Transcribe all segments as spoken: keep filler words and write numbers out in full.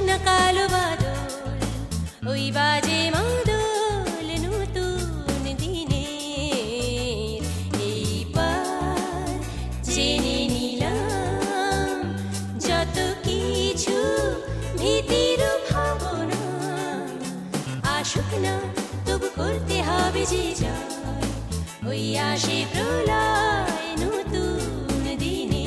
না কালো বাদল, ওই বাজে মাদল নতুন দিনে। এইবার জেনে নিলাম যত কিছু ভীতির ভাবনা, আসুক না তবু করতে হবে যে জয়, ওই আসে প্রলয় নতুন দিনে।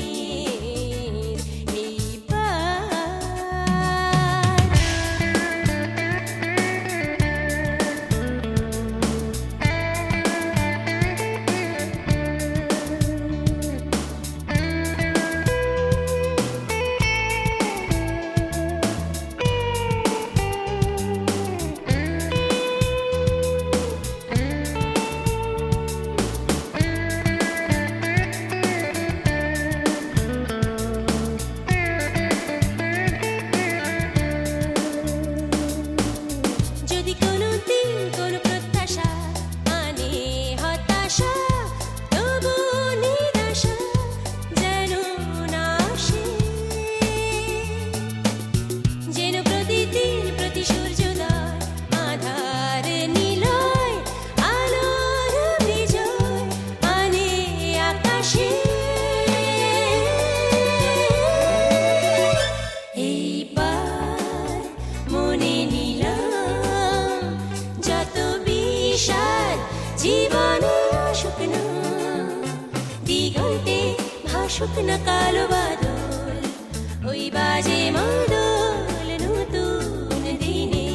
জীবনে আসুক না দিগন্তে ভাসুক না কালো বাদল, ওই বাজে মাদল নতুন দিনে।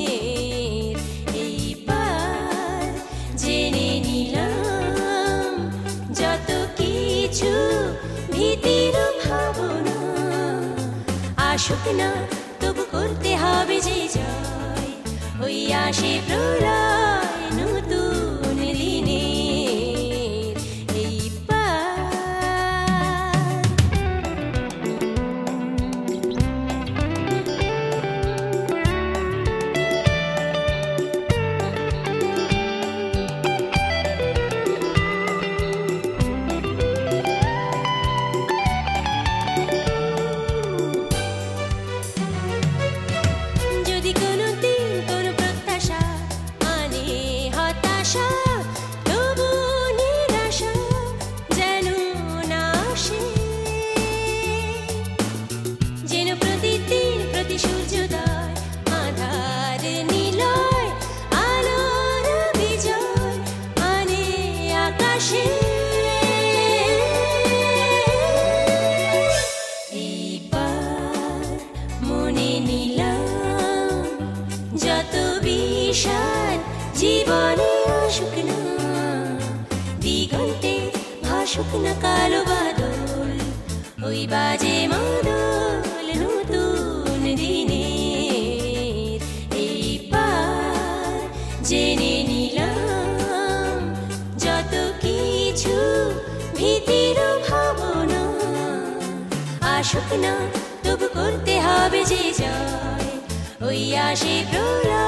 এইবার জেনে নিলাম যত কিছু ভীতির ভাবনা, আসুক না তবু করতে হবে যে জয়, ওই আসে প্রলয় নতুন দিনে। যদি কোনো দিন কোনো প্রত্যাশা আনে হতাশা, তবু নিরাশা যেন না আসে, যেন প্রতিদিন প্রতি সূর্যোদয় আধার নিলয় আলোর বিজয় আনে আকাশে। এইবার মনে নিলাম যত বিষাদ জীবনে আসুক না দিগন্তে ভাসুক না কালো বাদল, ওই বাজে মাদল নতুন দিনে। এইবার জেনে নিলাম যত কিছু ভীতির ভাবনা, আসুক না তবু করতে হবে যে জয়, ওই আসে প্রলয়।